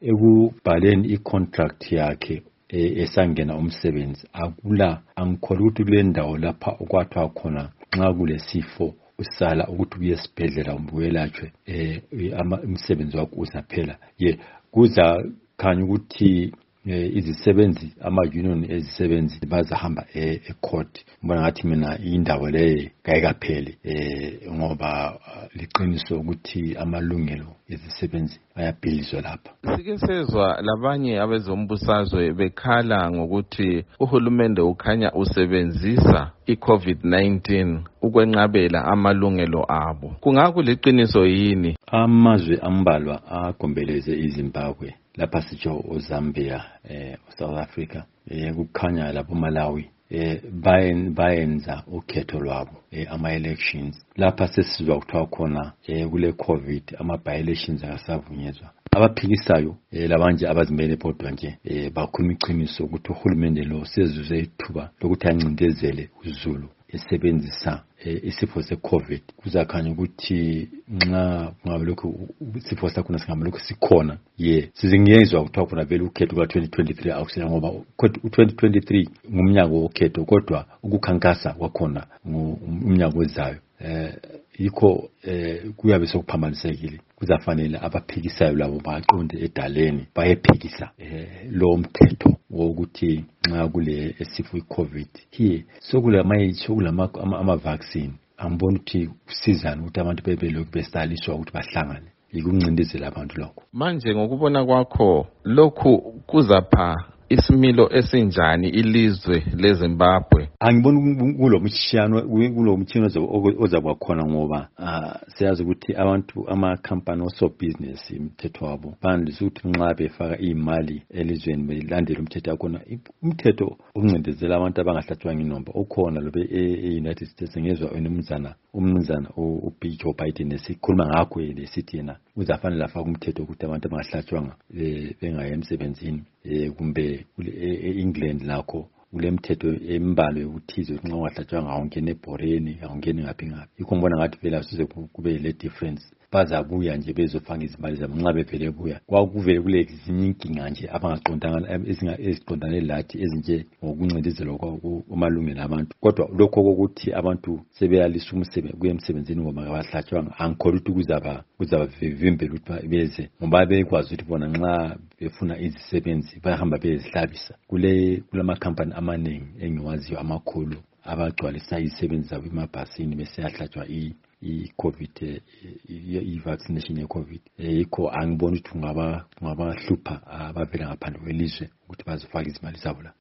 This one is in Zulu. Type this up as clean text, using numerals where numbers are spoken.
ekubhaleni i-contract yakhe esangena umsebenzi akula angikholwa ukuthi kule ndawo lapha okwathiwa khona nxa kulesifo usala ukuthi uye esibhedlela umbuyelatshwe umsebenzi wakho uzaphela kuza khanya ukuthi izisebenzi ama-union ezisebenzi bazahamba e-court. Mbona ngathi mina indawo leyo kayikapheli ngoba liqiniso ukuthi amalungelo ezisebenzi ayabhilizwa lapha. Sike sezwa labanye abezombusazwe bekhala ngokuthi uhulumende ukhanya usebenzisa i-COVID-19 ukwenqabela amalungelo abo. Kungakuliqiniso yini? Amazwe ambalwa agombeleze iZimbabwe lapha sitsho uZambia, South Africa, kukhanya lapho Malawi bayenza ukhetho lwabo ama-elections. Lapha sesizwa kuthiwa khona kule COVID ama-by-elections akasavunyezwa. Abaphikisayo labanje abazimele bodwa nje bakhuluma iqiniso ukuthi uhulumende lo sezuze ithuba lokuthi ancindezele uZulu esebenzisa isifo se-COVID. Kuzakhanya ukuthi nxa ngabalokhu isifo sakhona singabalokhu sikhona sizingiyezwa kuthiwa khona vele ukhetho ka-2023 akusela ngoba u-2023 ngumnyaka wokhetho kodwa ukukhankasa kwakhona umnyaka ozayo. Yikho kuyabe sokuphambanisekile. Kuzafanele abaphikisayo labo baqonde edaleni bayephikisa lo mthetho wokuthi nxa kule esifo i-COVID sokulama ama-vaccine angibona ukuthi kusizana ukuthi abantu bebelokhu besaliswa ukuthi bahlangane ikuncindezela abantu lokho. Manje ngokubona kwakho lokhu kuzapha isimilo esinjani ilizwe leZimbabwe? Angibona kulo mtshino ozaba khona ngoba siyazi ukuthi abantu ama-company oso-business umthetho wabo bandisa ukuthi nxa befaka imali elizweni belandela umthetho yakhona. Umthetho ukuncindezela abantu abangahlatshwanga inomba okhona lobe e-United States ngezwa umnumzana uJoe Biden esikhuluma ngakho lesithi yena uzafanele afaka umthetho ukuthi abantu abangahlatshwanga bengayi emsebenzini kumbe e-England lakho kule mthetho embalo yokuthize ukuthi nxa ungahlatshwanga awungene ebhoreni awungene ngaphi ngaphi. Yikho ngibona ngathi vele asuze kube le difference. Bazabuya nje bezofanga izimali zabo nxa bevele buya kwakuvele kule ezinye inkinga nje abangaqondanga eziqondane lathi ezinje ngokuncindezela kwamalungelo abantu. Kodwa lokho kokuthi abantu sebeyalisa kuye emsebenzini ngoba abahlatshwanga angikholwa ukuthi kuzabavimbela ukuthi beze ngoba bekwazi ukuthi bona nxa befuna izisebenzi bayahamba bezihlabisa kulama-company amaningi engiwaziyo amakhulu abagcwalisa izisebenzi zabo emabhasini beseyahlatshwa i-COVID, i-vaccination ye-COVID. Yikho angibona ukuthi kungabahlupha abavela ngaphandle kwelizwe ukuthi bazofaka izimali zabo la.